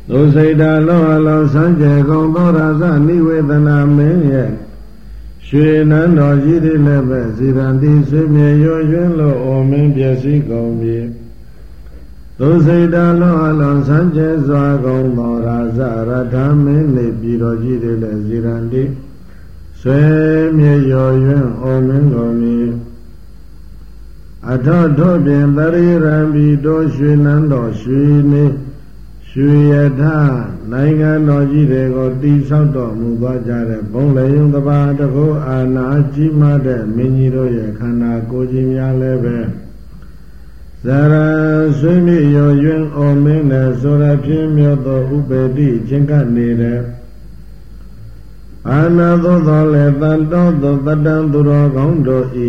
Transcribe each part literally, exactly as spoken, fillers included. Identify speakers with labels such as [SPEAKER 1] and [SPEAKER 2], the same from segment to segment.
[SPEAKER 1] သုစိတ်တာလောအလောစံကြယ်ကုန်သောရာဇနိဝေဒနာမင်းရဲ့ရွှေနန်းတော်ကြီးတွေလည်းပဲဇီရန်တိဆွေမြေရွရွင်းလို့အိုမင်းပျက်စီးကုန်ပြီသုစိတ်တာလောအလောစံကြယ်စွာကုန်သောရာဇရထမင်းနေပြည်တော်ကြီးတွေလည်းဇီရန်တိဆွေမြေရွရွင်းအိုမင်းကုန်ပြီအထော့ထို့ပြင်တရိရံဘီတို့ရွှေနန်းတော်ရွှေနေရွှေရထနိုင်ငံတော်ကြီးတွေကိုတည်ဆောက်တော်မူသွားကြတဲ့ဘုံလေယုံတပါးတကူအာနာကြီးမားတဲ့မင်းကြီးတို့ရဲ့ခန္ဓာကိုယ်ကြီးများလည်းပဲဇာရဆွေးမြေ့ရော်ရွင်အော်မင်းနဲ့ဆိုရဖြင်းမြောသောဥပေတိချင်းကနေတဲ့အာနာသို့သောလည်းတန်တော်သောတတံသူတော်ကောင်းတို့ဤ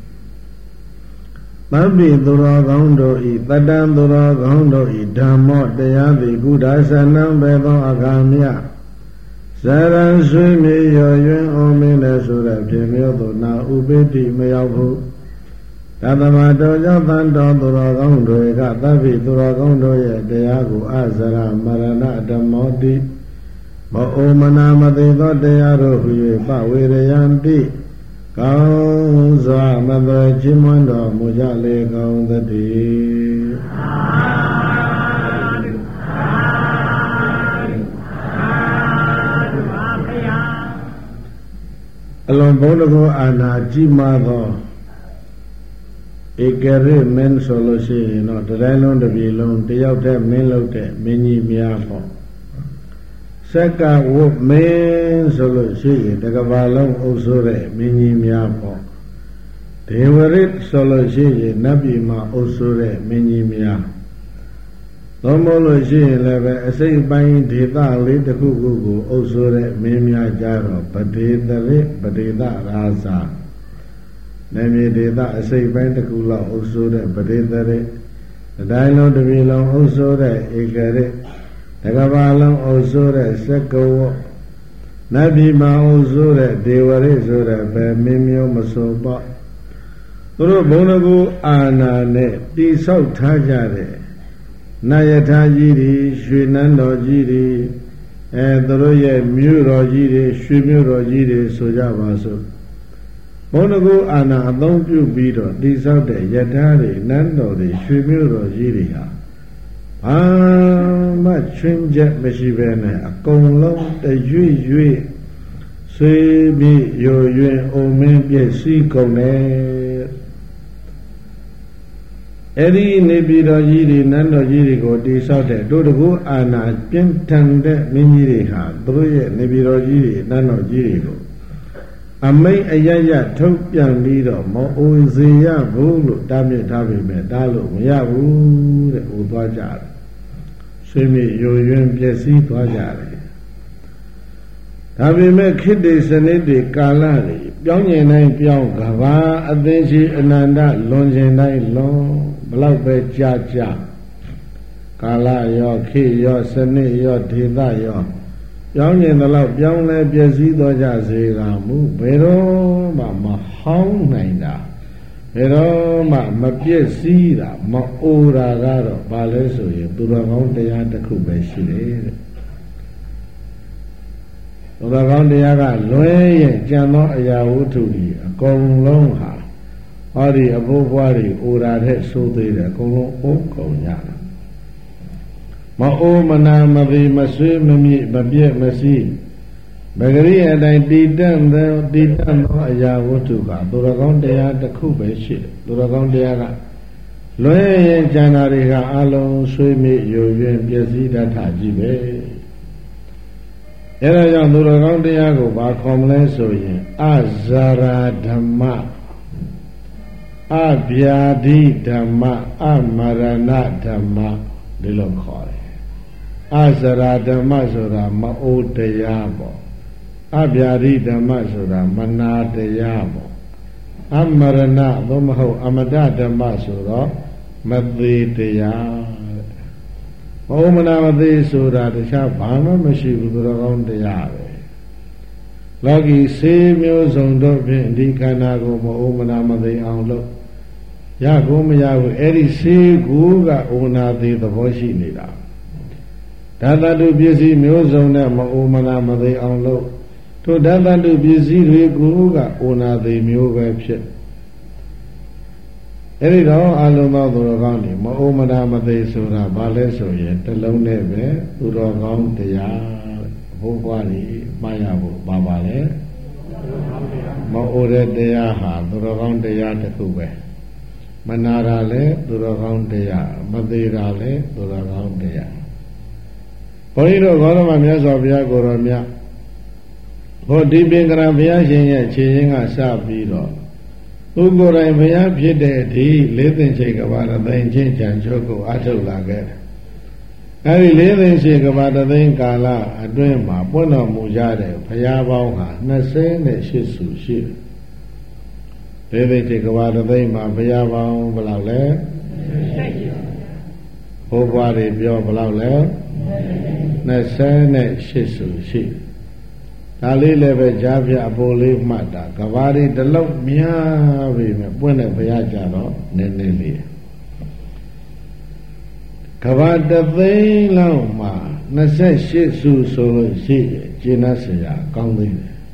[SPEAKER 1] သဗ္ဗိသူတော်ကောင်းတို့ဤတတံသူတော်ကောင်းတို့ဤဓမ္မောတရားသည်ကုဒါသနံဘေသောအခါမြဇရံဆွေမြေရော်ရွင်အောင်မင်းလည်းဆိုရဖြင့်မျိုးသို့နာဥပိတိမရောက်ဘူးတသမတော်ကြောင့်တန်တော်သူတော်ကောင်းတွေကသဗ္ဗိသူတော်ကောင်းတို့ရဲ့တရားကိုအဇရမရဏဓမ္မောတိမအိုမနာမသိသောတရားတို့ဟူ၍ပဝေရယံတိကောင်းစွာမသွေချီးမွမ်းတော်မူကြလေကောင်းသတည်းအလုံးဘုံတကောအာနာကြီးမားသောဧကရိမင်းဆိုလို့ရှိရင်တော့တိုင်းလုံးတစ်ပြည်လုံးတယောက်တည်းမင်းလုပ်တဲ့မင်းကြီးများပေါ့စက္ကဝုမင်းဆိုလို့ရှိရင်တကဘာလုံးအုပ်ဆိုးတဲ့မင်းကြီးများပေါ့ဒေဝရစ်ဆိုလို့ရှိရင်နတ်ပြည်မှာအုပ်ဆိုးတဲ့မင်းကြီးများသုံးမို့လို့ရှိရင်လည်းပဲအစိတ်ပိုင်းဒေသလေးတစ်ခုခုကိုအုပ်ဆိုးတဲ့မင်းများကြတော့ပဒေတရိပဒေသရာဇာနေမြေဒေသအစိတ်ပိုင်းတစ်ခုလောက်အုပ်ဆိုးတဲ့ပဒေတရိတိုင်းလုံးတစ်ပြည်လုံးအုပ်ဆိုးတဲ့ဧကရိတကဘာလုံးအုပ်ဆိုးတဲ့စက္ကဝနတ်ပြည်မှာအုပ်ဆိုးတဲ့ဒေဝရိဆိုတဲ့ဘယ်မင်းမျိုးမဆိုပေါ့သူတို့ဘုံတကူအာနာနဲ့တိဆောက်ထားကြတဲ့နာယထာကြီးတွေရွှေနန်းတော်ကြီးတွေအဲသူတို့ရဲ့မြို့တော်ကြီးတွေရွှေမြို့တော်ကြီးတွေဆိုကြပါစို့ဘုံတကူအာနာအသုံးပြုပြီးတော့တိဆောက်တဲ့ယထာတွေနန်းတော်တွေရွှေမြို့တော်ကြီးတွေဟာဘာမှချွင်းချက်မရှိပဲနဲ့အကုန်လုံးတရွေ့ရွေ့ဆွေးပြီးရိုရွင်အုံမင်းပြည့်စည်ကုန်တယ်အဲ့ဒီနေပြည်တော်ကြီးတွေနန်းတော်ကြီးတွေကိုတိဆောက်တဲ့တို့တကူအာနာပြင်းထန်တဲ့မင်းကြီးတွေဟာသူတို့ရဲ့နေပြည်တော်ကြီးတွေနန်းတော်ကြီးတွေကိုအမိတ်အယယထုတ်ပြန်ပြီးတော့မအိုစေရဘူးလို့တားမြစ်ထားပေမဲ့တားလို့မရဘူးတဲ့ဟိုသွားကြတယ်ဆွေးမြေ့ရိုရွင်ပျက်စီးသွားကြတယ်ဒါပေမဲ့ခေတ္တစနစ်တွေကာလတွေပြောင်းကျင်တိုင်းပြောင်းကဘာအသိရှိအနန္တလွန်ကျင်တိုင်းလွန်ဘလောက်ပဲကြာကြာကာလရောခေရောစနစ်ရောဒေသရောပြောင်းကျင်သလောက်ပြောင်းလဲပျက်စီးသွားကြစေကမူဘယ်တော့မှမဟောင်းနိုင်တာဘယ်တော့မှမပြည့်စည်တာမအိုတာကတော့ဘာလဲဆိုရင်သူတော်ကောင်းတရားတစ်ခုပဲရှိတယ်တဲ့သူတော်ကောင်းတရားကလွဲရဲ့ကြံသောအရာဝတ္ထုကြီးအကုန်လုံးဟာဟောဒီအဖို့ဘွားတွေအိုတာတဲ့ဆိုသေးတယ်အကုန်လုံးအိုးကုန်ကြတာမအိုးမနာမသိမဆွေးမမြင့်မပြည့်မစည်းမဂရိအတိုင်းတည်တတ်သောတည်တတ်သောအရာဝတ္ထုကသူတော်ကောင်းတရားတစ်ခုပဲရှိတယ်သူတော်ကောင်းတရားကလွဲရင်ကျန်တာတွေကအလုံးဆွေးမြေ့ယိုယွင်းပျက်စီးတတ်တာကြီးပဲအဲဒါကြောင့်သူတော်ကောင်းတရားကိုဘာခေါ်မလဲဆိုရင်အဇာရာဓမ္မအဗျာဒိဓမ္မအမရဏဓမ္မဒီလိုခေါ်တယ်အဇရာဓမ္မဆိုတာမအိုးတရားပေါ့အဗျာဒိဓမ္မဆိုတာမနာတရားပေါ့အမရဏသို့မဟုတ်အမတဓမ္မဆိုတော့မသေးတရားမအိုးမနာမသေးဆိုတာတခြားဘာမှမရှိဘူးသူတော်ကောင်းတရားပဲလောကီစေမျိုးစုံတို့ဖြင့်ဒီခန္ဓာကိုမအိုးမနာမသေးအောင်လုပ်ရကိုမရဘူးအဲ့ဒီစေကူကဩနာသေးသဘောရှိနေတာဓာတတုပစ္စည်းမျိုးစုံနဲ့မအိုမနာမသိအောင်လို့ထိုဓာတတုပစ္စည်းတွေကိုကအိုနာသိမျိုးပဲဖြစ်အဲ့ဒီတော့အလုံးသောသူတော်ကောင်းတွေမအိုမနာမသိဆိုတာဘာလဲဆိုရင်တစ်လုံးနဲ့ပဲသူတော်ကောင်းတရားဘုရားကြီးမှားရဖို့ပါပါလေမအိုတဲ့တရားဟာသူတော်ကောင်းတရားတစ်ခုပဲမနာတာလဲသူတော်ကောင်းတရားမသေးတာလဲသူတော်ကောင်းတရားဘုန်းကြီးတို့ဂေါတမမြတ်စွာဘုရားကိုယ်တော်မြတ်ဟောဒီပင်ကရာဘုရားရှင်ရဲ့ခြေရင်းကစပြီးတော့သူကိုယ်တိုင်ဘုရားဖြစ်တဲ့ဒီလေးသိင်ချိန်ကဘာတသိင်ချင်းကြံချုပ်ကိုအထုတ်လာခဲ့တယ်အဲဒီလေးသိင်ချိန်ကဘာတသိင်ကာလအတွင်းမှာပွင့်တော်မူကြတဲ့ဘုရားပေါင်းဟာနှစ်ဆယ်ရှစ်စုရှိတယ်လေးသိင်ချိန်ကဘာတသိင်မှာဘုရားပေါင်းဘယ်လောက်လဲဘုရားတွေပြောဘယ်လောက်လဲနှစ်ဆယ်ရှစ်စုရှိဒါလေးလည်းပဲကြားပြအပေါ်လေးမှတ်တာကဘာတွေတလုံးများပြီမဲ့ပွင့်တဲ့ဘုရားကြတော့နည်းနည်းလေးကဘာတသိန်းလောက်မှာနှစ်ဆယ်ရှစ်စုဆိုလို့ရှိရင်ကျင့်တ်ဆရာကောင်းသေးတယ်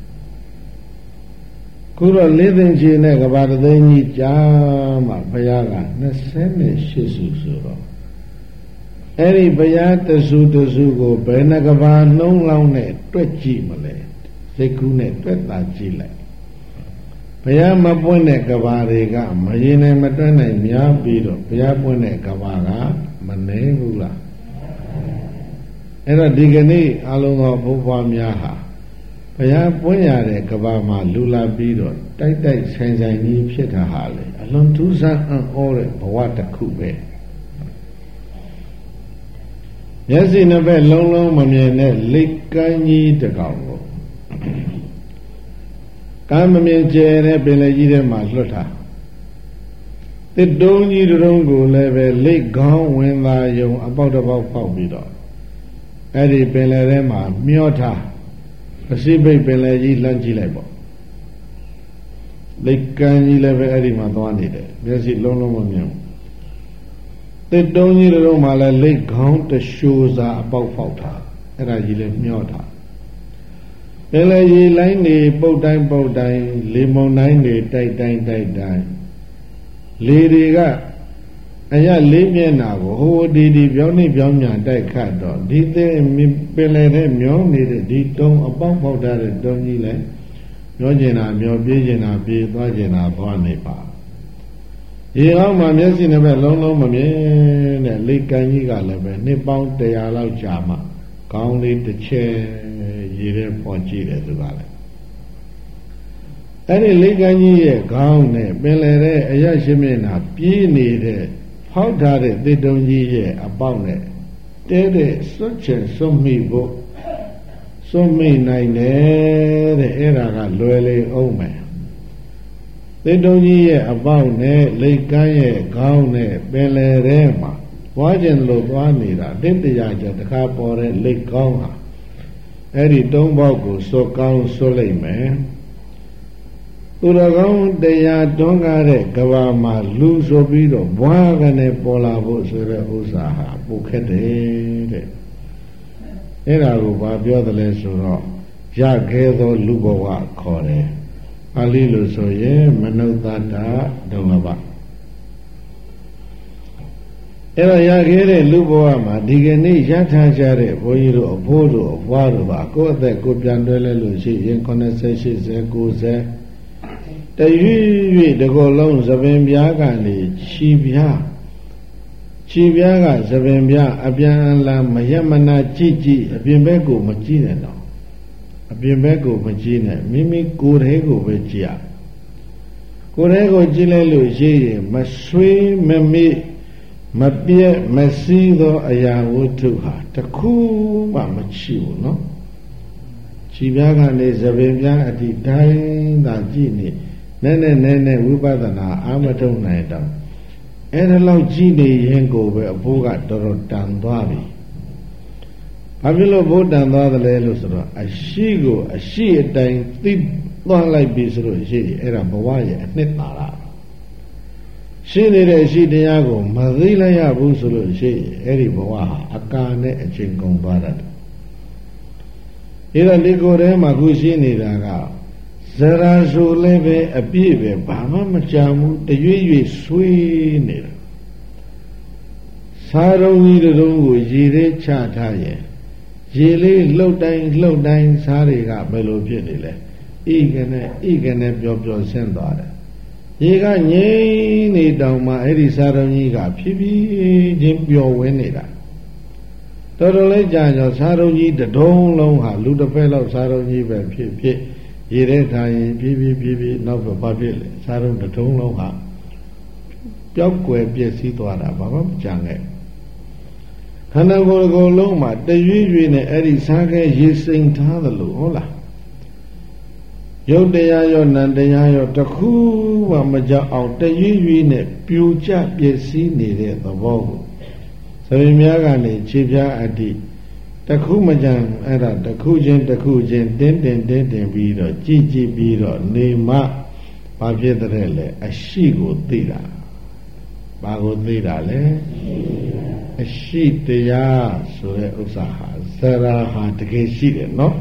[SPEAKER 1] ခုတော့လေးသိန်းချီနဲ့ကဘာတသိန်းကြီးကြားမှာဘုရားကနှစ်ဆယ်ရှစ်စုဆိုတော့အဲ့ဒီဘုရားတဆူတဆူကိုဘယ်နှကဘာနှုံးလောင်းနဲ့တွက်ကြည့်မလဲစိတ်ကူးနဲ့တွက်တာကြည့်လိုက်ဘုရားမပွင့်တဲ့ကဘာတွေကမရင်နိုင်မတွက်နိုင်များပြီးတော့ဘုရားပွင့်တဲ့ကဘာကမနေဘူးလားအဲ့တော့ဒီကနေ့အလုံးသောဘုရားများဟာဘုရားပွင့်ရတဲ့ကဘာမှာလူလာပြီးတော့တိုက်တိုက်ဆိုင်ဆိုင်ကြီးဖြစ်တာဟာလေအလွန်ထူးဆန်းအံ့ဩတဲ့ဘဝတစ်ခုပဲမျက်စိနှစ်ဘက်လုံးလုံးမမြင်တဲ့လိတ်ကန်းကြီးတစ်ကောင်ကိုကမ်းမမြင်ကျဲတဲ့ပင်လယ်ကြီးထဲမှာလွတ်ထားတစ်တုံးကြီးတုံးကိုလည်းပဲလိတ်ခေါင်းဝင်သာယုံအပေါက်တစ်ပေါက်ပေါက်ပြီးတော့အဲ့ဒီပင်လယ်ထဲမှာမျောထားပစိဖိတ်ပင်လယ်ကြီးလှမ်းကြည့်လိုက်ပေါ့လိတ်ကန်းကြီးလည်းပဲအဲ့ဒီမှာသွားနေတယ်မျက်စိလုံးလုံးမမြင်ဘူးတစ်တုံးကြီးတုံးမှာလည်းလိတ်ခေါင်းတရှိုးစာအပေါက်ပေါက်ထားအဲ့ဒါကြီးလည်းမျောထားပင်လယ်ရေလိုင်းနေပုတ်တိုင်းပုတ်တိုင်းလေမုန်တိုင်းတွေတိုက်တိုင်းတိုက်တိုင်းလေတွေကအရလေးမျက်နာကိုဟိုဒီဒီပြောင်းနေပြောင်းမြန်တိုက်ခတ်တော့ဒီတဲ့ပင်လယ်ထဲမျောနေတဲ့ဒီတုံးအပေါက်ပေါက်ထားတဲ့တုံးကြီးလည်းမျောကျင်တာမျောပြေးကျင်တာပြေးသွားကျင်တာသွားနေပါရေကောင်းမှမျက်စိနဲ့ပဲလုံးလုံးမမြင်တဲ့လိတ်ကန်းကြီးကလည်းပဲနှစ်ပေါင်းတရာလောက်ကြာမှကောင်းလေးတစ်ချက်ရေထဲပေါ်ကြည့်တယ်သူကလည်းအဲ့ဒီလိတ်ကန်းကြီးရဲ့ခေါင်းနဲ့ပင်လယ်ထဲအရရှိမျက်နှာပြေးနေတဲ့ဖောက်ထားတဲ့တစ်တုံးကြီးရဲ့အပေါက်နဲ့တဲတဲ့စွတ်ချင်စွတ်မိဖို့စွတ်မိနိုင်တယ်တဲ့အဲ့ဒါကလွယ်လေအောင်မယ်တစ်တုံးကြီးရဲ့အပေါက်နဲ့လိတ်ကန်းရဲ့ခေါင်းနဲ့ပင်လယ်ထဲမှာဝါကျင်လို့သွားနေတာတစ်တရားကျတခါပေါ်တဲ့လိတ်ကောင်းဟာအဲ့ဒီတုံးပေါက်ကိုစွတ်ကောင်းစွတ်လိုက်မယ်သူတော်ကောင်းတရားတွန်းကားတဲ့ကဘာမှာလူဆိုပြီးတော့ဘွားကနေပေါ်လာဖို့ဆိုတဲ့ဥစ္စာဟာပိုခက်တယ်တဲ့အဲ့ဒါကိုဘာပြောတယ်လဲဆိုတော့ရခဲသောလူဘဝခေါ်တယ်ပါဠိလိုဆိုရင်မနုဿတာဒုလဘအဲ့တော့ရခဲ့တဲ့လူဘဝမှာဒီကနေ့ရထားကြတဲ့ဘုန်းကြီးတို့အဖိုးတို့အဘွားတို့ပါကိုယ့်အသက်ကိုပြန်တွဲလဲလို့ရှိရင်ခုနှစ်ဆယ် ရှစ်ဆယ် ကိုးဆယ်တရွေ့ရွေ့တကောလုံးသပင်ပြားကနေခြီပြားခြီပြားကသပင်ပြားအပြန်အလှန်မရမနာကြည့်ကြည့်အပြင်ဘက်ကိုမကြည့်နဲ့တော့အပြင်ဘက်ကိုမကြည့်နဲ့မိမိကိုယ်ထဲကိုပဲကြည့်ရကိုယ်ထဲကိုကြည့်လိုက်လို့ရှိရင်မဆွေးမမေ့မပြည့်မစည်းသောအရာဝတ္ထုဟာတခုမှမရှိဘူးနော်ခြီပြားကနေသပင်ပြားအတိတိုင်းသာကြည့်နေနည်းနည်းနည်းနည်းဝိပဿနာအာမထုံနိုင်တော့အဲ့ဒါလောက်ကြည့်နေရင်ကိုပဲအဖိုးကတော်တော်တန်သွားပြီဘာဖြစ်လို့ဘုဒ္ဓံသွားတယ်လဲလို့ဆိုတော့အရှိကိုအရှိအတိုင်းသိသွားလိုက်ပြီဆိုလို့ရှိရင်အဲ့ဒါဘဝရဲ့အနှစ်သာရရှိနေတဲ့အရှိတရားကိုမသိလိုက်ရဘူးဆိုလို့ရှိရင်အဲ့ဒီဘဝဟာအကာနဲ့အချိန်ကုန်သွားတတ်တယ်အဲ့တော့ဒီကိုယ်ထဲမှာခုရှိနေတာကဇရာဆိုလည်းပဲအပြည့်ပဲဘာမှမကြမ်းဘူးတရွေ့ရွေ့ဆွေးနေတာစားရုံကြီးတုံးကိုရေသေးချထားရင်ရေလေးလှုပ်တိုင်းလှုပ်တိုင်းစားတွေကဘယ်လိုဖြစ်နေလဲဤကနေဤကနေပျော်ပျော်ဆင်းသွားတယ်ရေကငြိမ့်နေတောင်မှအဲ့ဒီစားရုံကြီးကဖြည်းဖြည်းချင်းပျော်ဝင်းနေတာတော်တော်လေးကြာကြောစားရုံကြီးတဒုံလုံးဟာလူတစ်ဖက်လောက်စားရုံကြီးပဲဖြစ်ဖြစ်ရေထဲထားရင်ဖြည်းဖြည်းဖြည်းဖြည်းနောက်တော့ဘာဖြစ်လဲစားရုံတဒုံလုံးဟာပျောက်ကွယ်ပြည့်စည်သွားတာဘာမှမကြံခဲ့ခန္ဓာကိုယ်အကုန်လုံးမှာတရွေ့ရွေ့နဲ့အဲ့ဒီစားခဲရေစိမ်ထားသလိုဟုတ်လားရုပ်တရားရောနံတရားရောတစ်ခုမှမကြောက်အောင်တရွေ့ရွေ့နဲ့ပြိုကျပျက်စီးနေတဲ့သဘောကိုသဗ္ဗများကနေခြေပြားအတ္တိတစ်ခုမကြံအဲ့ဒါတစ်ခုချင်းတစ်ခုချင်းတင်းတင်းတင်းတင်းပြီးတော့ကြည်ကြည်ပြီးတော့နေမှဘာဖြစ်တဲ့လဲအရှိကိုသိတာဘာကိုသိတာလဲအရှိတရားဆိုတဲ့ဥစ္စာဟာဇရာဟာတကယ်ရှိတယ်နော်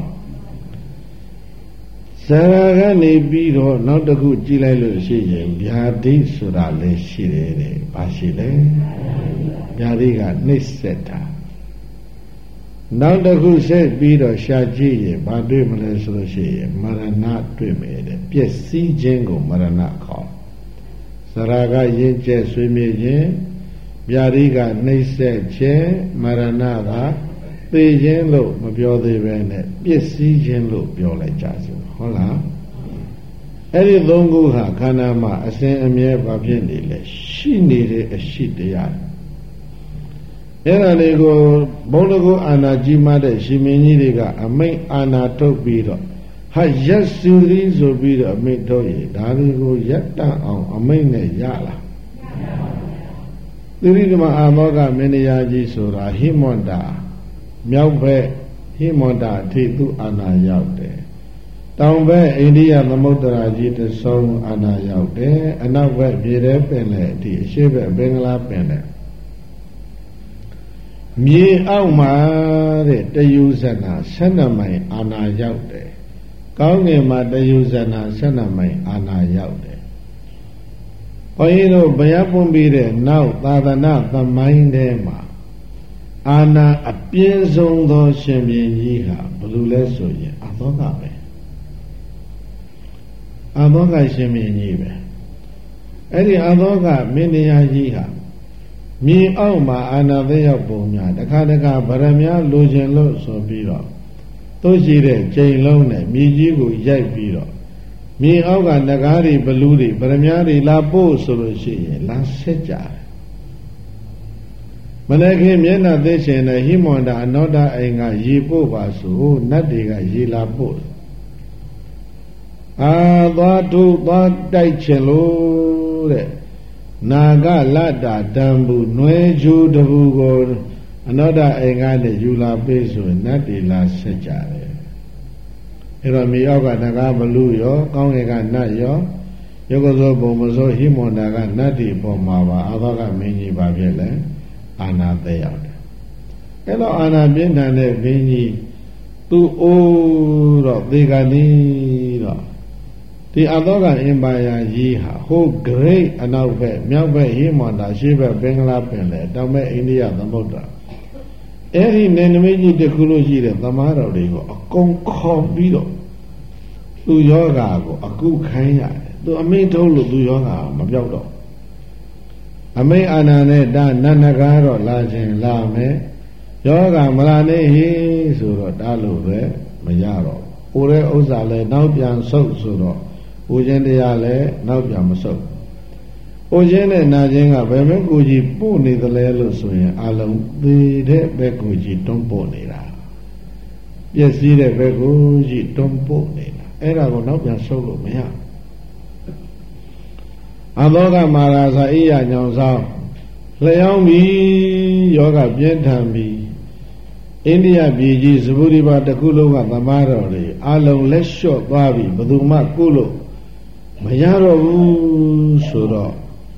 [SPEAKER 1] ဇရာကနေပြီးတော့နောက်တစ်ခုကြည့်လိုက်လို့ရှိရင်ဗျာဒိဆိုတာလည်းရှိတယ်တဲ့ဘာရှိလဲဗျာဒိကနှိမ့်ဆက်တာနောက်တစ်ခုဆက်ပြီးတော့ရှာကြည့်ရင်ဘာတွေ့မလဲဆိုလို့ရှိရင်မရဏတွေ့မယ်တဲ့ပျက်စီးခြင်းကိုမရဏခေါ်ဇရာကရင့်ကျက်ဆွေးမြေ့ခြင်းဗျာဒိကနှိမ့်ဆက်ခြင်းမရဏကသိခြင်းလို့မပြောသေးပဲနဲ့ပျက်စီးခြင်းလို့ပြောလိုက်ကြစို့ဟုတ်လားအဲ့ဒီသုံးခုဟာခန္ဓာမှာအစဉ်အမြဲဘာဖြစ်နေလဲရှိနေတဲ့အရှိတရားအဲ့ဒါလေးကိုဘုံတကူအာနာကြီးမှတဲ့ရှင်မင်းကြီးတွေကအမိတ်အာနာထုတ်ပြီးတော့ဟာရက်စုသီးဆိုပြီးတော့အမိတ်ထုတ်ရင်ဒါတွေကိုရက်တန့်အောင်အမိတ်နဲ့ရလားသီရိဓမ္မအာမောကမင်းတရားကြီးဆိုတာဟိမွန်တာမြောက်ဘက်ဟိမွန်တာအထိသူအာနာရောက်တယ်တောင်ဘက်အိန္ဒိယသမုဒ္ဒရာကြီးတဆုံးအာနာရောက်တယ်အနောက်ဘက်ပြည်ထဲပင်လေအထိအရှေ့ဘက်ဘင်္ဂလားပင်လေမြေအောက်မှာတဲ့တယုဇနာဆယ်နှစ်မိုင်အာနာရောက်တယ်ကောင်းငင်မှာတယုဇနာဆယ်နှစ်မိုင်အာနာရောက်တယ်ဘုန်းကြီးတို့ဘုရားပွင့်ပြီးတဲ့နောက်သာသနာသမိုင်းထဲမှာအာနာအပြင်းဆုံးသောရှင်ဘုရင်ကြီးဟာဘယ်လိုလဲဆိုရင်အသောကပဲအသောကရှင်ဘုရင်ကြီးပဲအဲ့ဒီအသောကမင်းတရားကြီးဟာမြေအောက်မှာအာနာသိရောက်ပုံများတခါတခါဗရမ ्या လိုချင်လို့ဆိုပြီးတော့သူရှိတဲ့ချိန်လုံးနဲ့မြေကြီးကိုရိုက်ပြီးတော့မြေအောက်ကနဂါးတွေဘလူးတွေဗရမ ्या တွေလာပို့ဆိုလို့ရှိရင်လာဆက်ကြတယ်မနေ့ကမျက်နှာသိရှင်တဲ့ဟိမွန်တာအနောဒအိမ်ကရေပို့ပါဆိုနတ်တွေကရေလာပို့အာသွားထုသွားတိုက်ချင်လို့တဲ့နာဂလတ္တာတံဘူးနွယ်ကျူတဘူးကိုအနောဒအိမ်ကနေယူလာပေးဆိုနတ်တွေလာဆက်ကြတယ်အဲ့တော့မြေအောက်ကနဂါဘလူရောကောင်းကင်ကနတ်ရောယုတ်ကသောဘုံမသောဟိမွန်တာကနတ်တွေပေါ်မှာပါအာသောကမင်းကြီးပါဖြစ်လဲအာနာသက်ရောက်တယ်အဲ့တော့အာနာပြင်းထန်တဲ့ဘင်းကြီးသူ့အိုးတော့သေကနီးတော့ဒီအသောကအင်ပါယာကြီးဟာဟိုဂရိတ်အနောက်ဘက်မြောက်ဘက်ဟိမန္တာရှေ့ဘက်ဘင်္ဂလားပင်လေတောင်ဘက်အိန္ဒိယသမုဒ္ဒရာအဲ့ဒီနေနမိတ်ကြီးတစ်ခုလို့ရှိတဲ့သမားတော်တွေကိုအကုန်ခေါ်ပြီးတော့သူယောဂါကိုအခုခိုင်းရတယ်သူအမိန့်ထုတ်လို့သူယောဂါမပြောက်တော့အမိတ်အာနာနဲ့ဒါနန္ဒကားတော့လာခြင်းလာမယ်ယောဂမလာနေဟိဆိုတော့ဒါလို့ပဲမရတော့ဦးတဲ့ဥစ္စာလဲနောက်ပြန်ဆုပ်ဆိုတော့ဦးခြင်းတရားလဲနောက်ပြန်မဆုပ်ဦးခြင်းနဲ့နာခြင်းကဘယ်ဘက်ကိုကြီးပို့နေသလဲလို့ဆိုရင်အလုံးသေးတဲ့ဘက်ကိုကြီးတွန်းပို့နေတာပျက်စီးတဲ့ဘက်ကိုကြီးတွန်းပို့နေတာအဲ့ဒါကိုနောက်ပြန်ဆုပ်လို့မရအဘောကမာရာဇာအိယညောင်ဆောင်လျောင်းပြီးယောဂပြင်းထန်ပြီးအိန္ဒိယပြည်ကြီးသဗ္ဗုရိပါတစ်ခုလုံးကသမားတော်တွေအလုံးလက်လျှော့သွားပြီးဘယ်သူမှကုလို့မရတော့ဘူးဆိုတော့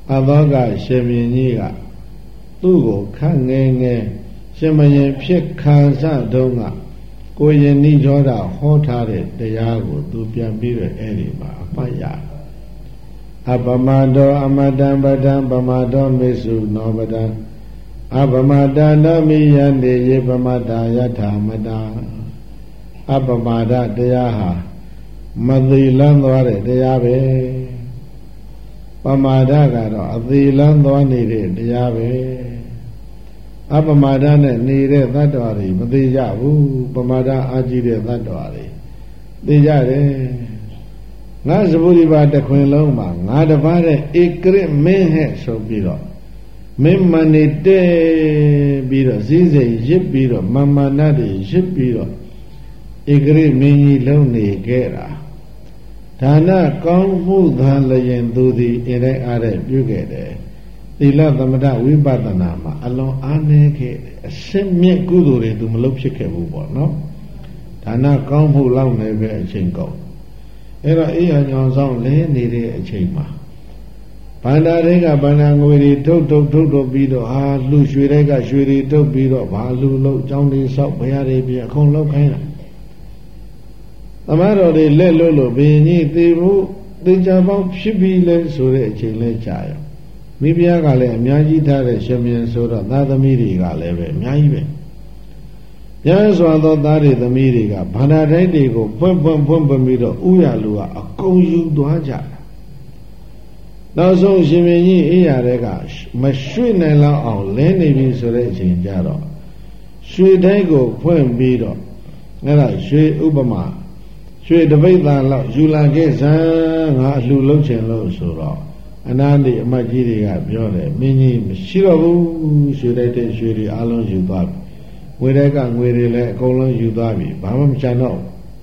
[SPEAKER 1] အသောကရှင်မြင်းကြီးကသူ့ကိုခန့်ငယ်ငယ်ရှင်မရင်ဖြစ်ခံစတုံးကကိုရင်နိရောဓဟောထားတဲ့တရားကိုသူပြန်ပြီးတော့အဲ့ဒီမှာအမှတ်ရအပမတောအမတံပဒံပမတောမေစုနောပဒံအပမတနောမိယန္တိယေပမတာယထာမတာအပမဒတရားဟာမသိလန်းသွားတဲ့တရားပဲပမာဒကတော့အသေးလန်းသွားနေတဲ့တရားပဲအပမာဒနဲ့နေတဲ့သတ္တဝါတွေမသိကြဘူးပမာဒအာကြီးတဲ့သတ္တဝါတွေသိကြတယ်ငါသဗ္ဗုရိပါတခွင်လုံးမှာငါတပါးတဲ့ဧကရမင်းဟဲ့ဆိုပြီးတော့မင်းမနေတဲပြီးတော့စည်းစိမ်ရစ်ပြီးတော့မမနာတွေရစ်ပြီးတော့ဧကရမင်းကြီးလုံးနေခဲ့တာဒါနကောင်းမှုသာလျင်သူသည်အင်းအားတဲ့ပြုခဲ့တယ်သီလသမထဝိပဿနာမှာအလွန်အားနည်းခဲ့တယ်အစင်းမြင့်ကုသိုလ်တွေသူမလုပ်ဖြစ်ခဲ့ဘူးပေါ့နော်ဒါနကောင်းမှုလောက်နေပဲအချိန်ကုန်အဲ့တော့အေးအညောင်ဆောင်လဲနေတဲ့အချိန်မှာဗန္ဒာတွေကဗန္ဒာငွေတွေထုတ်ထုတ်ထုတ်ထုတ်ပြီးတော့ဟာလူရွှေတွေကရွှေတွေထုတ်ပြီးတော့ဘာလူလို့အကြောင်းတွေဆောက်ဘုရားတွေပြင်အခုံလောက်ခိုင်းတာသမားတော်တွေလက်လွတ်လို့ဘုရင်ကြီးသေဖို့သင်္ချာပေါင်းဖြစ်ပြီးလဲဆိုတဲ့အချိန်လဲကြာရောမိဖုရားကလည်းအများကြီးထားတဲ့ရှင်မြန်ဆိုတော့သားသမီးတွေကလည်းပဲအများကြီးပဲများစွာသောသားတွေသမီးတွေကဗန္ဒာတိုင်းတွေကိုဖွင့်ဖွင့်ဖွင့်ဖွင့်ပြီးတော့ဥရလူကအကုန်ယူသွားကြတာနောက်ဆုံးရှင်မြန်ကြီးအေးရတဲ့ကမရွှေ့နိုင်လောက်အောင်လဲနေပြီဆိုတဲ့အချိန်ကြတော့ရွှေတိုင်းကိုဖွင့်ပြီးတော့အဲ့ဒါရွှေဥပမာရွှေတပိဿာလောက်ယူလာခဲ့စမ်းငါအလှလုံးချင်လို့ဆိုတော့အနန္တိအမတ်ကြီးတွေကပြောတယ်မင်းကြီးမရှိတော့ဘူးရွှေတိုက်တဲ့ရွှေတွေအလုံးယူသွားပြီငွေတိုက်ကငွေတွေလည်းအကုန်လုံးယူသွားပြီဘာမှမချန်တော့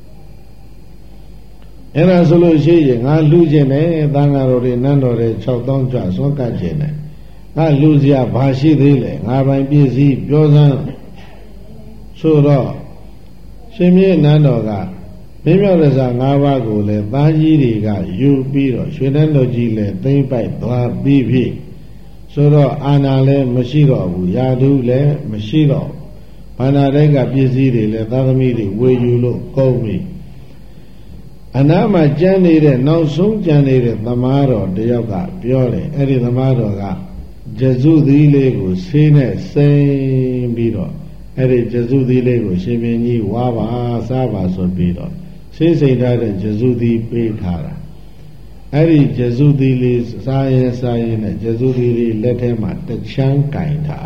[SPEAKER 1] အဲ့ဒါဆိုလို့ရှိရင်ငါလူကျင်တယ်သံဃာတော်တွေနန်းတော်တွေ၆သောင်းကျစွန့်ကတ်ကျင်တယ်ငါလူစရာဘာရှိသေးလဲငါပိုင်ပြည့်စည်ပြောစမ်းဆိုတော့ရှင်မြေနန်းတော်ကမင်းမြောက်ရစာ၅ပါးကိုလည်းသားကြီးတွေကယူပြီးတော့ရွှေတန်းတော်ကြီးလည်းသိမ့်ပိုက်သွားပြီးပြီဆိုတော့အာနာလည်းမရှိတော့ဘူးယာဓုလည်းမရှိတော့ဘာနာတိုင်းကပစ္စည်းတွေလည်းသားသမီးတွေဝေယူလို့ကုန်ပြီအနားမှာကျန်နေတဲ့နောက်ဆုံးကျန်နေတဲ့သမားတော်တယောက်ကပြောတယ်အဲ့ဒီသမားတော်ကဂျဇုသီးလေးကိုဆေးနဲ့စိမ့်ပြီးတော့အဲ့ဒီဂျဇုသီးလေးကိုရှင်မင်းကြီးဝါပါစားပါဆိုပြီးတော့ဆေးစိတ်ထားတဲ့ဂျဇုသီးပေးထားတာအဲ့ဒီဂျဇုသီးလေးစားရင်စားရင်နဲ့ဂျဇုသီးလေးလက်ထဲမှာတချမ်းကင်ထား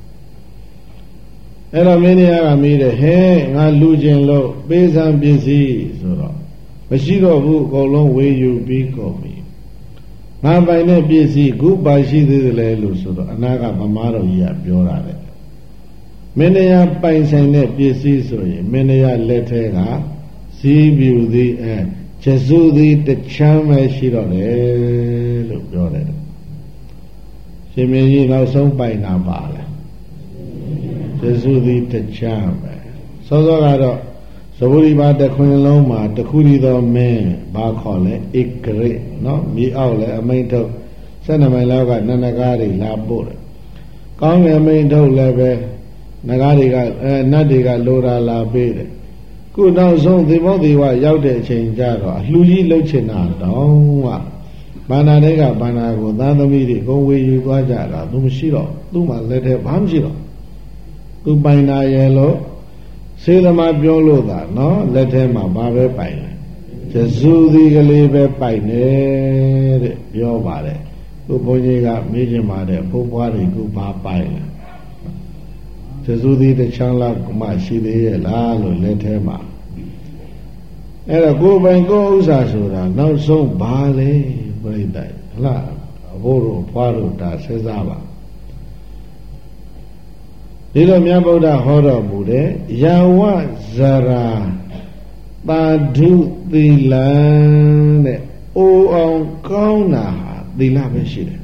[SPEAKER 1] အဲ့တော့မင်းကြီးကမေးတယ်ဟဲ့ငါလူကျင်လို့ပေးစမ်းပစ္စည်းဆိုတော့မရှိတော့ဘူးအကုန်လုံးဝေယူပြီးကုန်ပြီငါပိုင်တဲ့ပစ္စည်းခုပါရှိသေးတယ်လေလို့ဆိုတော့အနာကဗမာတော်ကြီးကပြောတာလေမင်းကြီးပိုင်ဆိုင်တဲ့ပစ္စည်းဆိုရင်မင်းကြီးလက်ထဲကစည်းပြူသည်အဲကျစုသည်တချမ်းပဲရှိတော့တယ်လို့ပြောတယ်ရှင်မင်းကြီးနောက်ဆုံးပိုင်တာပါလေကျစုသည်တချမ်းပဲစောစောကတော့သဗ္ဗုရိပါတခွင်လုံးမှာတခုတည်းသောမင်းဘာခေါ်လဲဧကရိနော်မြေအောက်လဲအမိန်ထုတ်ဆယ်နှစ်မိုင်လောက်ကနန္ဒကားတွေလာပို့တယ်ကောင်းငယ်အမိန်ထုတ်လည်းပဲနဂါးတွေကအဲနတ်တွေကလိုတာလာပေးတယ်ခုနောက်ဆုံးသေမောသေဝရောက်တဲ့အချိန်ကျတော့အလှကြီးလှုပ်ချင်တာတောင်းကဘာနာတွေကဘာနာကိုသားသမီးတွေကုန်ဝေယူသွားကြတာသူမရှိတော့သူ့မှာလက်ထဲဘာမှမရှိတော့သူပိုင်နာရဲ့လို့စေသမားပြောလို့သာနော်လက်ထဲမှာဘာပဲပိုင်လဲကျစုသီးကလေးပဲပိုင်တယ်တဲ့ပြောပါတယ်သူဘုန်းကြီးကမေးချင်ပါတယ်ဘုရားပွားတွေကဘာပိုင်လဲကျစုသီးတစ်ချမ်းလောက်မှရှိသေးရဲ့လားလို့လက်ထဲမှာအဲ့တော့ကိုယ်ပိုင်ကိုယ်ဥစ္စာဆိုတာနောက်ဆုံးဘာလဲပြိတ္တိုင်ဟလားအဘိုးတို့ဘွားတို့ဒါစဉ်းစားပါဒီလိုမြတ်ဗုဒ္ဓဟောတော်မူတဲ့ယာဝဇရာပါဓုသီလံတဲ့အိုအောင်ကောင်းတာဟာသီလပဲရှိတယ်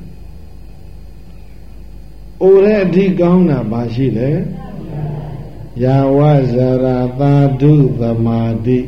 [SPEAKER 1] အိုတဲ့အထိကောင်းတာပါရှိလဲယာဝဇရာပါဓုသမာဓိ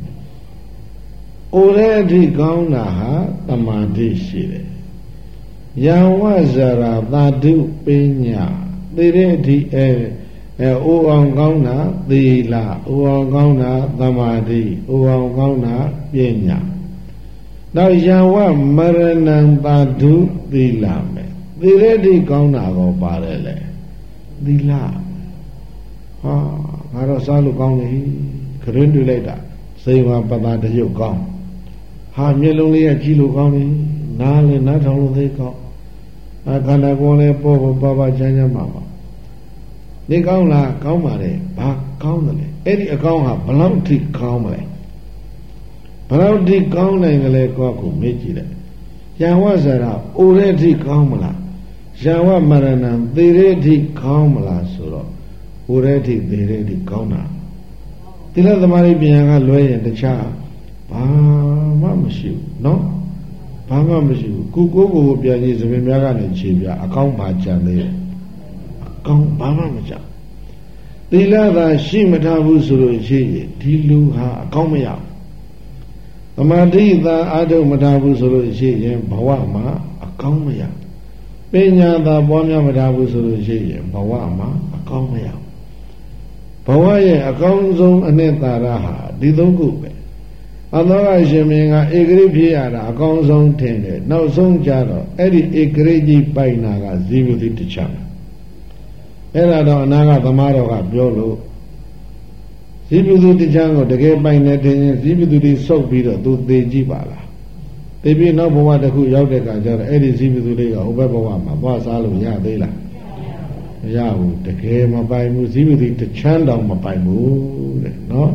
[SPEAKER 1] အိုတဲ့အထိကောင်းတာဟာသမာဓိရှိတယ်ယံဝဇရာသာဓုပညာသေတဲ့အထိအဲအဲအိုအောင်ကောင်းတာသီလအိုအောင်ကောင်းတာသမာဓိအိုအောင်ကောင်းတာပညာနောက်ယံဝမရဏံသာဓုသီလမယ်သေတဲ့အထိကောင်းတာကောပါတယ်လေသီလဟာငါတော့စားလို့ကောင်းတယ်ခရင်းတွေ့လိုက်တာစိတ်ဝါပတာတရုပ်ကောင်းဟာမျက်လုံးလေးကကြည့်လို့ကောင်းတယ်နားလည်းနားထောင်လို့သိကောင်းအခန္ဓာကိုယ်လည်းပေါ်ပေါ်ပါပါချမ်းချမ်းပါပါနေကောင်းလားကောင်းပါလေဘာကောင်းတယ်လဲအဲ့ဒီအကောင်းဟာဘလောက်ထိကောင်းမလဲဘလောက်ထိကောင်းနိုင်ကြလဲကိုယ့်ကိုမေ့ကြည့်လိုက်ယံဝဇရာအိုတဲ့အထိကောင်းမလားယံဝမရဏံသေတဲ့အထိကောင်းမလားဆိုတော့အိုတဲ့အထိသေတဲ့အထိကောင်းတာသီလသမာဓိပညာကလွဲရင်တခြားဘာမှမရှိဘူးနော်ဘာမှမရှိဘူးကိုကိုကိုပြန်ကြည့်သပင်များကနေခြေပြအကောင်းပါကြံသေးတယ်အကောင်းဘာမှမကြသီလသာရှိမထားဘူးဆိုလို့ရှိရင်ဒီလူဟာအကောင်းမရဘူးသမာဓိသာအာထုမထားဘူးဆိုလို့ရှိရင်ဘဝမှာအကောင်းမရပညာသာပွားများမထားဘူးဆိုလို့ရှိရင်ဘဝမှာအကောင်းမရဘဝရဲ့အကောင်းဆုံးအနှစ်သာရဟာဒီသုံးခုပဲအသောကရှင်မင်းကဧကရိဖြစ်ရတာအကောင်းဆုံးထင်တယ်နောက်ဆုံးကြတော့အဲ့ဒီဧကရိကြီးပိုင်နာကဇီဝတိတခြားအဲ့ဒါတော့အနာကသမားတော်ကပြောလို့ဇီဝတိတခြားကိုတကယ်ပိုင်နေတယ်ရင်ဇီဝတိဆုပ်ပြီးတော့သူသေကြည့်ပါလားသေပြီးနောက်ဘဝတစ်ခုရောက်တဲ့အခါကျတော့အဲ့ဒီဇီဝတိလေးကဟိုဘက်ဘဝမှာသွားစားလို့ရသေးလားမရဘူးတကယ်မပိုင်ဘူးဇီဝတိတခြားတောင်မပိုင်ဘူးတဲ့နော်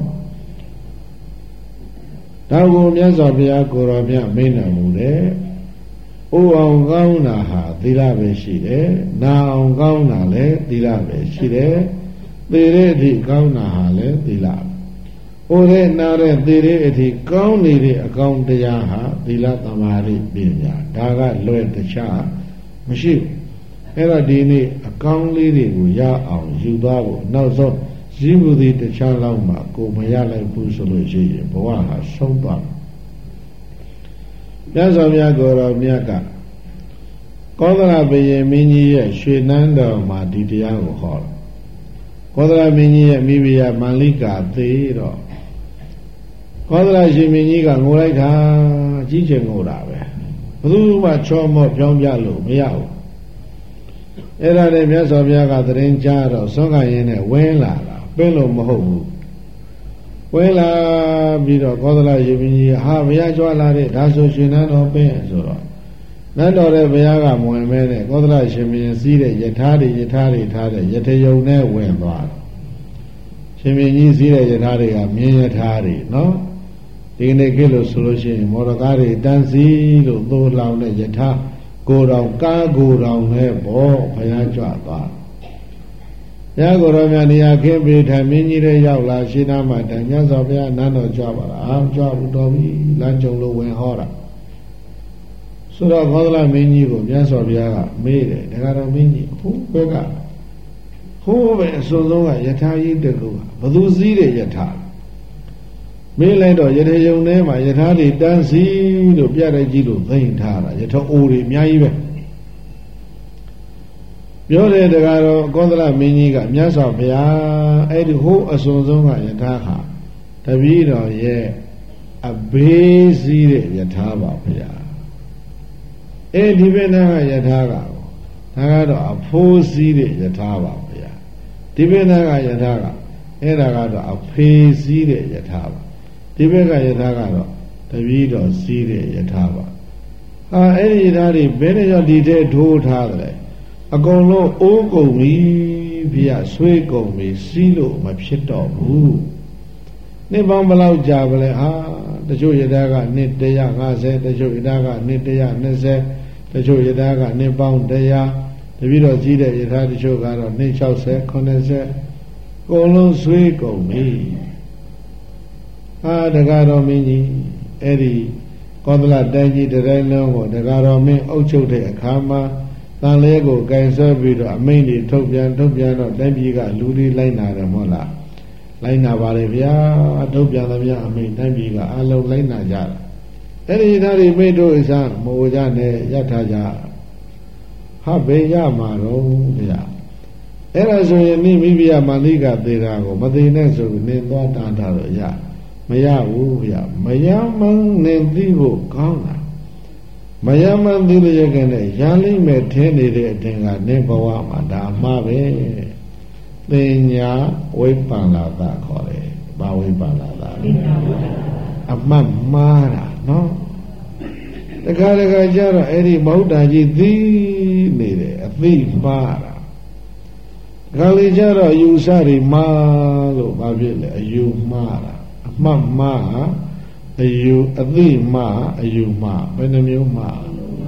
[SPEAKER 1] ဒါကိုမြတ်စွာဘုရားကိုယ်တော်မြတ်မိန့်တော်မူတယ်။အိုအောင်ကောင်းတာဟာသီလပဲရှိတယ်။နာအောင်ကောင်းတာလည်းသီလပဲရှိတယ်။သေတဲ့အထိကောင်းတာဟာလည်းသီလ။အိုတဲ့နာတဲ့သေတဲ့အထိကောင်းနေတဲ့အကောင်းတရားဟာသီလသမာဓိပညာဒါကလွယ်တခြားမရှိဘူး။အဲ့တော့ဒီနေ့အကောင်းလေးတွေကိုရအောင်ယူသွားဖို့နောက်ဆုံးဇီဝတိတခြားလောက်မှကိုမရလိုက်ဘူးဆိုလို့ရှိရင်ဘဝဟာဆုံးသွားမြတ်စွာဘုရားကိုယ်တော်မြတ်ကကောသလဘုရင်မင်းကြီးရဲ့ရွှေနန်းတော်မှာဒီတရားကိုဟောတယ်ကောသလမင်းကြီးရဲ့မိဖုရားမန္လိကာသေတော့ကောသလရှင်မင်းကြီးကငိုလိုက်တာကြီးကျယ်ငိုတာပဲဘယ်သူမှချောမော့ပြောင်းပြလို့မရဘူးအဲ့ဒါနဲ့မြတ်စွာဘုရားကသရင်ကြားတော့ဆွမ်းကရင်နဲ့ဝင်းလာတာပင်းလို့မဟုတ်ဘူးဝဲလာပြီးတော့ကောသလရှင်မင်းကြီးဟာဘုရားကြွလာတဲ့ဒါဆိုရှင်နန်းတော်ပင်းဆိုတော့နန်းတော်တဲ့ဘုရားကမဝင်မဲနဲ့ကောသလရှင်မင်းစီးတဲ့ယထာတွေယထာတွေထားတဲ့ယထယုံနဲ့ဝင်သွားတယ်ရှင်မင်းကြီးစီးတဲ့ယထာတွေကမြင်းယထာတွေနော်ဒီနေ့ခေတ်လို့ဆိုလို့ရှိရင်မော်ဒကားတွေတန်းစီလို့သိုးလောင်တဲ့ယထာကိုယ်တော်ကားကိုယ်တော်နဲ့ဘောဘုရားကြွသွားဘုရားကိုယ်တော်များနေရာခင်းပေးထိုင်မင်းကြီးတွေရောက်လာရှင်းသားမှာတိုင်မြတ်စွာဘုရားနန်းတော်ကြွပါလားအာကြွဘူးတော်ပြီလမ်းကြုံလို့ဝင်ဟောတာဆိုတော့ဘောဓလမင်းကြီးကိုမြတ်စွာဘုရားကမေးတယ်ဒါကတော့မင်းကြီးဟိုဘက်ကဟိုးပဲအစွန်ဆုံးကယထာကြီးတကူကဘသူစည်းတဲ့ယထာမေးလိုက်တော့ယထေယုံထဲမှာယထာတွေတန်းစီလို့ပြတဲ့ကြီးလို့သိမ့်ထားတာယထာအိုတွေအများကြီးပဲပြောတယ်တကားတော့ကောသလမင်းကြီးကမြတ်စွာဘုရားအဲ့ဒီဟိုးအစွန်ဆုံးကယထာဟာတပည့်တော်ရဲ့အဘေးစည်းတဲ့ယထာပါဘုရားအဲ့ဒီဘက်နာကယထာကဒါကတော့အဖိုးစည်းတဲ့ယထာပါဘုရားဒီဘက်နာကယထာကအဲ့ဒါကတော့အဖေးစည်းတဲ့ယထာပါဒီဘက်ကယထာကတော့တပည့်တော်စည်းတဲ့ယထာပါဟာအဲ့ဒီယထာတွေဘယ်နဲ့ကြောင့်ဒီတဲ့ထိုးထားတယ်အကုန်လုံးအိုးကုန်ပြီဘုရားဆွေးကုန်ပြီစီးလို့မဖြစ်တော့ဘူးနှစ်ပေါင်းဘယ်လောက်ကြာပလဲဟာတချို့ယထာကနှစ်one hundred fiftyတချို့ယထာကနှစ်one hundred twentyတချို့ယထာကနှစ်ပေါင်းone hundredတပည့်တော်ကြီးတဲ့ယထာတချို့ကတော့နှစ်sixty seventyအကုန်လုံးဆွေးကုန်ပြီဟာတကားတော်မင်းကြီးအဲ့ဒီကောသလတိုင်းကြီးတတိုင်းလုံးကိုတကားတော်မင်းအုပ်ချုပ်တဲ့အခါမှာတန်လဲကိုကင်ဆွဲပြီးတော့အမိန့်တွေထုတ်ပြန်ထုတ်ပြန်တော့တိုင်းပြည်ကလူတွေလိုက်နာတယ်မဟုတ်လားလိုက်နာပါလေဗျာထုတ်ပြန်သမျှအမိန့်တိုင်းပြည်ကအလုံးလိုက်နာကြတာအဲ့ဒီသားတွေမိတ်တို့အစားမိုးကြနဲ့ရထားကြဟာဘယ်ရမှာတော့ဗျာအဲ့ဒါဆိုရင်နိမိမိယမာလိကသေးတာကိုမသေးနဲ့ဆိုနင်သွားတားတာတော့ရမရဘူးဗျာမယမှန်နင်သိဖို့ကောင်းတာမယမှန်သိလျက်ကနဲ့ရန်လိမ့်မဲ့ထင်းနေတဲ့အထင်ကနင်ဘဝမှာဒါမှားပဲပညာဝိပ္ပန္နာတာခေါ်တယ်ဘာဝိပ္ပန္နာတာအမှတ်မှားတာနော်တခါတခါကျတော့အဲ့ဒီမဟုတ်တာကြီးသိနေတယ်အသိမှားတာတခါလေကျတော့အယူဆတွေမှားလို့ဘာဖြစ်လဲအယူမှားတာအမှတ်မှားအယူအသိမှားအယူမှားဘယ်နှမျိုးမှား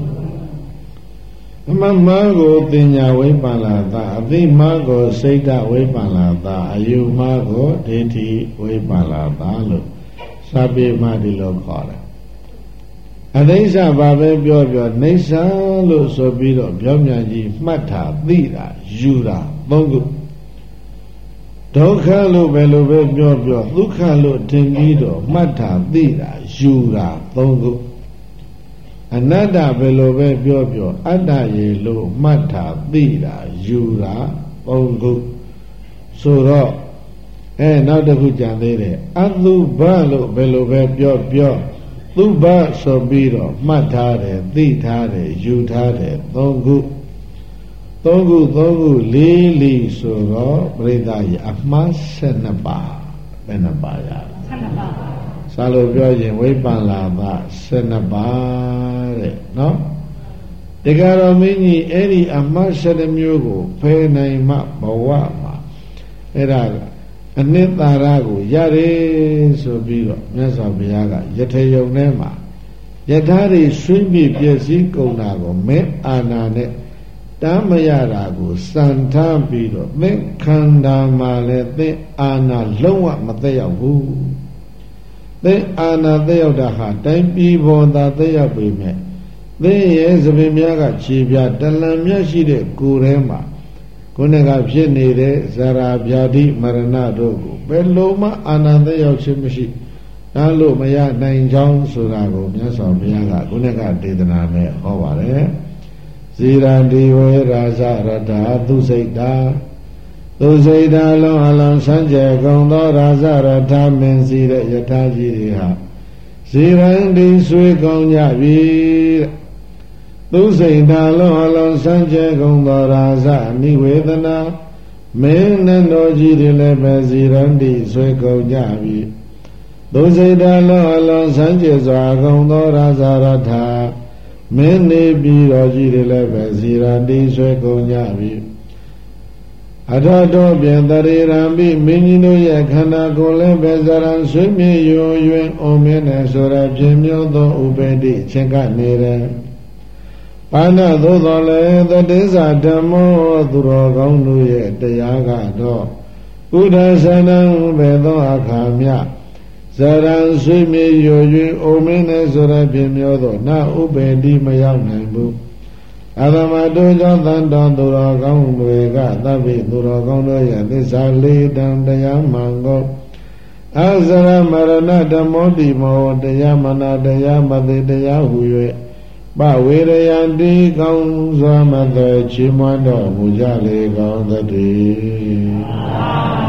[SPEAKER 1] အမှတ်မှားကိုတင်ညာဝိပ္ပန္နာတာအသိမှားကိုစိတ်ဓဝိပ္ပန္နာတာအယူမှားကိုဒိဋ္ဌိဝိပ္ပန္နာတာလို့စာပေမှာဒီလိုခေါ်တယ်အနိစ္စဘာပဲပြောပြောနိစ္စလို့ဆိုပြီးတော့ပြောမြန်ကြီးမှတ်တာသိတာယူတာသုံးခုဒုက္ခလို့ပဲလို့ပဲပြောပြောဒုက္ခလို့ထင်ပြီးတော့မှတ်တာသိတာယူတာသုံးခုအနတ္တပဲလို့ပဲပြောပြောအတ္တရေလို့မှတ်တာသိတာယူတာသုံးခုဆိုတော့အဲနောက်တစ်ခုကြံသေးတယ်အတုဘလို့ပဲလို့ပဲပြောပြောသူဘဆိုပြီးတော့မှတ်ထားတယ်သိထားတယ်ယူထားတယ်သုံးခုသုံးခုသုံးခုလေးလီဆိုတော့ပရိသတ်ရအမှား၁၂ပါးဘယ်နှပါးရ၁၂ပါးစာလို့ပြောရင်ဝိပ္ပန္နာမ၁၂ပါးတဲ့နော်တကယ်တော့မင်းကြီးအဲ့ဒီအမှား၁၂မျိုးကိုဖယ်နိုင်မှဘဝမှာအဲ့ဒါအနှစ်သာရကိုရတယ်ဆိုပြီးတော့မြတ်စွာဘုရားကယထေယုံထဲမှာယထာတွေဆွေးပြပြည့်စည်ကုန်တာကိုမဲအာနာနဲ့တမ်းမရတာကိုစံထားပြီးတော့သင်ခန္ဓာမှာလည်းသင်အာနာလုံးဝမသက်ရောက်ဘူးသင်အာနာသက်ရောက်တာဟာတိုင်းပြည်ပေါ်သာသက်ရောက်ပေမဲ့သင်ရဲ့သပင်များကခြေပြတလံမြတ်ရှိတဲ့ကိုယ်ထဲမှာခုနကဖြစ်နေတဲ့ဇရာဗျာတိမရဏတို့ကိုဘယ်လိုမှအာနာသက်ရောက်ခြင်းမရှိဒါလို့မရနိုင်ကြောင်းဆိုတာကိုမြတ်စွာဘုရားကခုနကဒေသနာနဲ့ဟောပါတယ်ဇီရန္တိဝေရာဇရတာသူစိတ်တာသူစိတ်တာလုံးအလုံးဆန်းကျယ်ကုန်သောရာဇရတာမင်းစီတဲ့ယထာကြီးတွေဟာဇီရန္တိဆွေကောင်းကြပြီတဲ့သူစိတ်တာလုံးအလုံးဆန်းကျယ်ကုန်သောရာဇအနိဝေဒနာမင်းနဲ့တော်ကြီးတွေလည်းပဲဇီရန္တိဆွေကောင်းကြပြီသူစိတ်တာလုံးအလုံးဆန်းကျယ်စွာကုန်သောရာဇရတာမင်းနေပြီးတော်ကြီးတွေလည်းပဲဇီရန္တိဆွေကုန်ကြပြီအထတော်ပြင်တရေရံပိမင်းကြီးတို့ရဲ့ခန္ဓာကိုယ်လည်းပဲဇရံဆွေးမြေယွယွင်အောင်မင်းနဲ့ဆိုရပြင်မျိုးသောဥပေတိချင်းကနေတယ်ပါဏသို့တော်လည်းသတိဇာဓမ္မောသူတော်ကောင်းတို့ရဲ့တရားကတော့ဥဒ္ဒသနံဘေသောအခါမြဇရံဆွေးမြေယွယွင်အောင်မင်းနဲ့ဆိုရပြင်မျိုးသောနဥပေတိမရောက်နိုင်ဘူးအရမတုကြောင့်တန်တော်သူတော်ကောင်းတွေကသဗ္ဗေသူတော်ကောင်းတို့ရဲ့သစ္စာလေးတန်တရားမှန်ကိုအဇရမရဏဓမ္မောတိမောတရားမနာတရားမသိတရားဟူ၍ပဝေရယံတိကောင်းစွာမသက်ချီးမွမ်းတော်မူကြလေကောင်းသတည်း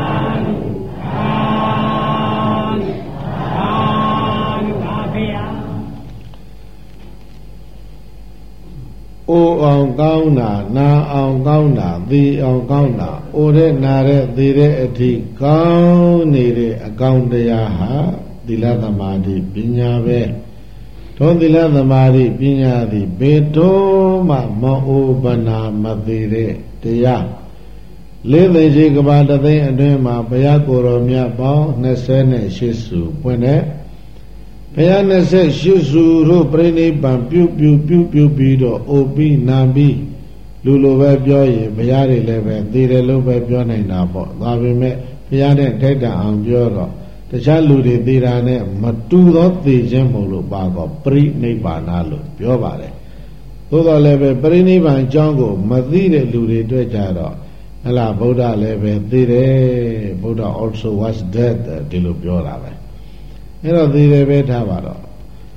[SPEAKER 1] အိုအောင်ကောင်းတာနာအောင်ကောင်းတာသိအောင်ကောင်းတာအိုတဲ့နာတဲ့သိတဲ့အထိကောင်းနေတဲ့အကောင်းတရားဟာသီလသမာဓိပညာပဲသောသီလသမာဓိပညာသည်ဘေတော်မှမအိုပနာမသိတဲ့တရားလေးသိရှိကဘာတသိန်းအတွင်းမှာဘုရားကိုယ်တော်မြတ်ပေါင်း၂၈စုပွင့်တဲ့ဘုရား၂၈စုတို့ပြိဋိဘံပြုပြုပြုပြုပြီးတော့အိုပြီးနာပြီးလူလိုပဲပြောရင်ဘုရားတွေလည်းပဲသိတယ်လို့ပဲပြောနိုင်တာပေါ့ဒါပေမဲ့ဘုရားနဲ့ထိုက်တန်အောင်ပြောတော့တခြားလူတွေသိတာနဲ့မတူသောသိခြင်းမို့လို့ပါကောပြိနိဗ္ဗာန်လို့ပြောပါတယ်သို့တော်လည်းပဲပြိနိဗ္ဗာန်အကြောင်းကိုမသိတဲ့လူတွေတွေ့ကြတော့ဟလာဗုဒ္ဓလည်းပဲသိတယ်ဗုဒ္ဓ also was dead ဒီလိုပြောတာပဲအဲ့တော့သိတယ်ပဲထားပါတော့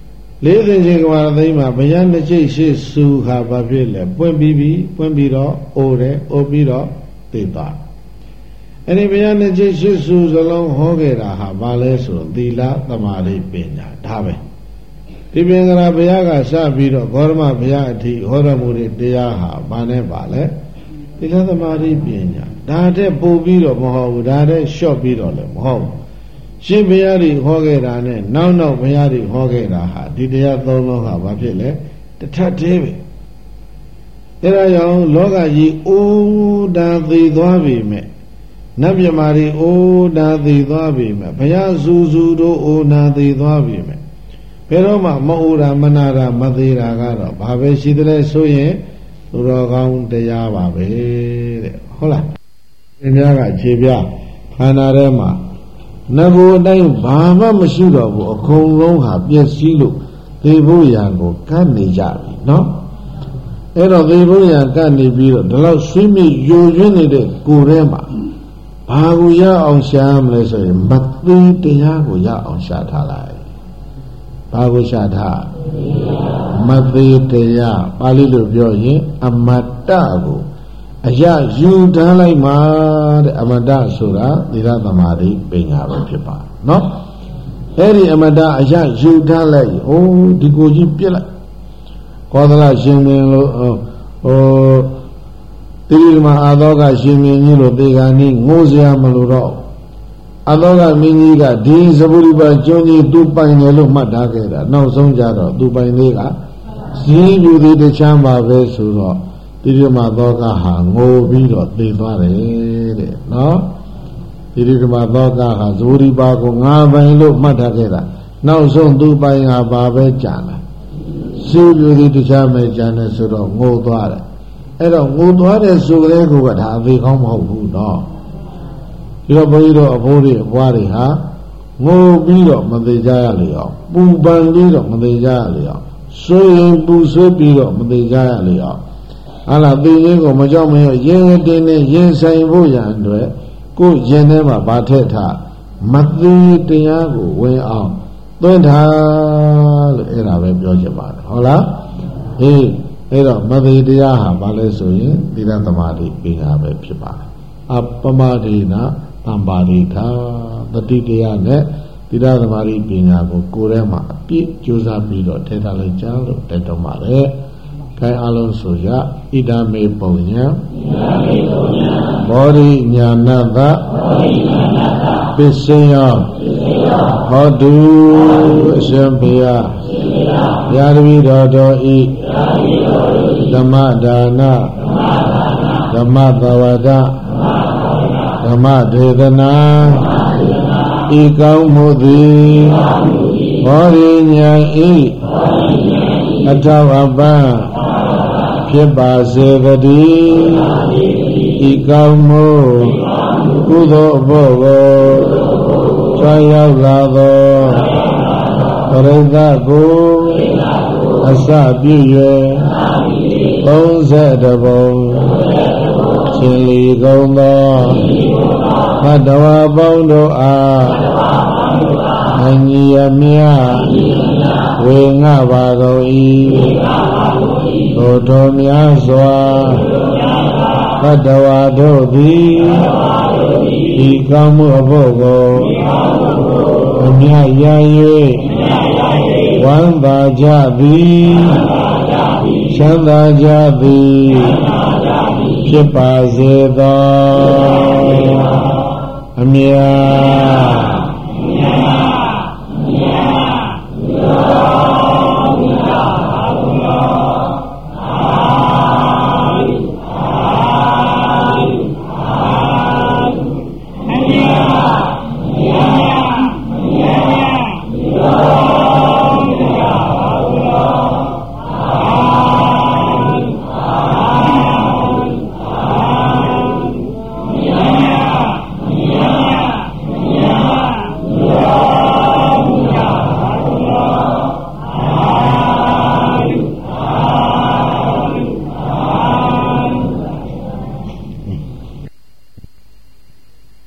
[SPEAKER 1] လေးသိချင်းကဘာသိမှာဘုရားနှစ်ချိတ်ရှိစုခါဘာဖြစ်လဲပွင့်ပြီးပြီးပွင့်ပြီးတော့အိုးတယ်အိုးပြီးတော့သိသွားအဲ့ဒီဘုရားနှစ်ချိတ်ရှိစုစလုံးဟောခဲ့တာဟာဘာလဲဆိုတော့သီလသမာဓိပညာဒါပဲဒီပင်ကရာဘုရားကစပြီးတော့ဂေါရမဘုရားအထိဟောတော်မူတဲ့တရားဟာဘာနဲ့ပါလဲသီလသမာဓိပညာဒါတဲ့ပို့ပြီးတော့မဟုတ်ဘူးဒါတဲ့လျှော့ပြီးတော့လည်းမဟုတ်ဘူးရှင်ဘုရားကြီးဟောခဲ့တာနဲ့နောက်နောက်ဘုရားကြီးဟောခဲ့တာဟာဒီတရားသုံးလုံးဟာဘာဖြစ်လဲတထပ်သေးပဲအဲဒါကြောင့်လောကကြီးအိုးတာသိသွားပြီမဲ့နတ်မြမာတွေအိုးတာသိသွားပြီမဲ့ဘုရားစူစူတို့အိုးနာသိသွားပြီမဲ့ဘယ်တော့မှမအိုးတာမနာတာမသေးတာကတော့ဘာပဲရှိတယ်လဲဆိုရင်သူတော်ကောင်းတရားပါပဲတဲ့ဟုတ်လားသင်များကခြေပြခန္ဓာထဲမှာနဂိုအတိုင်းဘာမှမရှိတော့ဘူးအကုန်လုံးဟာပျက်စီးလို့သေဖို့ရံကိုကတ်နေကြပြီနော်အဲ့တော့သေဖို့ရံကတ်နေပြီးတော့ဒီလောက်ဆွေးမြေ့ယိုယွင်းနေတဲ့ကိုယ်ထဲမှာဘာကိုရအောင်ရှာမလဲဆိုရင်မသေးတရားကိုရအောင်ရှာထားလိုက်ဘာကိုရှာထားမသေးတရားပါဠိလိုပြောရင်အမတ္တကိုအရယူထားလိုက်မှာတဲ့အမတ္တဆိုတာသီလသမာဓိပညာပဲဖြစ်ပါနော်အဲ့ဒီအမတ္တအရယူထားလိုက်ဟိုးဒီကိုကြီးပြစ်လိုက်ကောသလရှင်မင်းလို့ဟိုတိရိမအာသောကရှင်မင်းကြီးလို့သေဂာနိငိုးစရာမလိုတော့အာသောကမင်းကြီးကဒီသဗ္ဗုရိပါကျွန်းကြီးသူ့ပိုင်တယ်လို့မှတ်ထားခဲ့တာနောက်ဆုံးကြတော့သူ့ပိုင်လေးကဇီးလူသည်တချမ်းပါပဲဆိုတော့တိရိမသောကဟာငိုပြီးတော့သေသွားတယ်တဲ့နော်တိရိမသောကဟာဇဝရိပါကိုငါပိုင်လို့မှတ်ထားခဲ့တာနောက်ဆုံးသူ့ပိုင်ဟာဘာပဲကြံလာဇီးလူသည်တချမ်းပဲကြံတယ်ဆိုတော့ငိုသွားတယ်အဲ့တော့ငိုသွားတဲ့ဆိုတဲ့ကောကဒါအသေးကောင်းမဟုတ်ဘူးနော်ဒီတော့ဘုန်းကြီးတို့အဖိုးတွေအဘွားတွေဟာငိုပြီးတော့မသေးကြရလေအောင်ပူပန်ပြီးတော့မသေးကြရလေအောင်ဆွေရင်ပူဆွေးပြီးတော့မသေးကြရလေအောင်ဟာလားသေခြင်းကိုမကြောက်မရရင်တင်းနဲ့ရင်ဆိုင်ဖို့ရန်အတွက်ကိုယ်ရင်ထဲမှာဗာထက်ထားမသေးတရားကိုဝင်အောင်သွင်းထားလို့အဲ့ဒါပဲပြောချင်ပါတယ်ဟုတ်လားဟေးအဲ့တော့မသေးတရားဟာဘာလဲဆိုရင်သီလသမာဓိပညာပဲဖြစ်ပါတယ်အပမဒိနာတံပါရိထာတတိတရားနဲ့သီလသမာဓိပညာကိုကိုယ်ထဲမှာအပြည့်ကြိုးစားပြီးတော့ထည့်ထားလိုက်ကြလို့တိုက်တော်ပါတယ်။ခိုင်အလုံးဆိုရဣဒာမေပုံညာဘောဓိညာဏတပစ္စယဟောတုအရှင်ဘုရားဘုရားတပည့်တော်တို့ဤဓမ္မဒါနဓမ္မသဝဒဓမ္မဒေသနာဤကောင်းမှုသည်ဘောဓိညာဤအထဝပံဖြစ်ပါစေတည်းဤကောင်းမှုကုသိုလ်အဖို့ကိုဆွမ်းရောက်လာသောပရိသတ်ကိုအစပြု၍သုံးဆယ်တဘုံရှင်လီကုန်သောဘဒဝါပေါင်းတို့အားအညီအမြဝေငှပါကုန်၏ထိုတော်များစွာဘဒဝါတို့သည်ဤကောင်းမှုအဖို့ကိုအမြတ်ရ၍ဝမ်းသာကြသည်ချမ်းသာကြသည်ဖြစ်ပါစေသောအမြတ်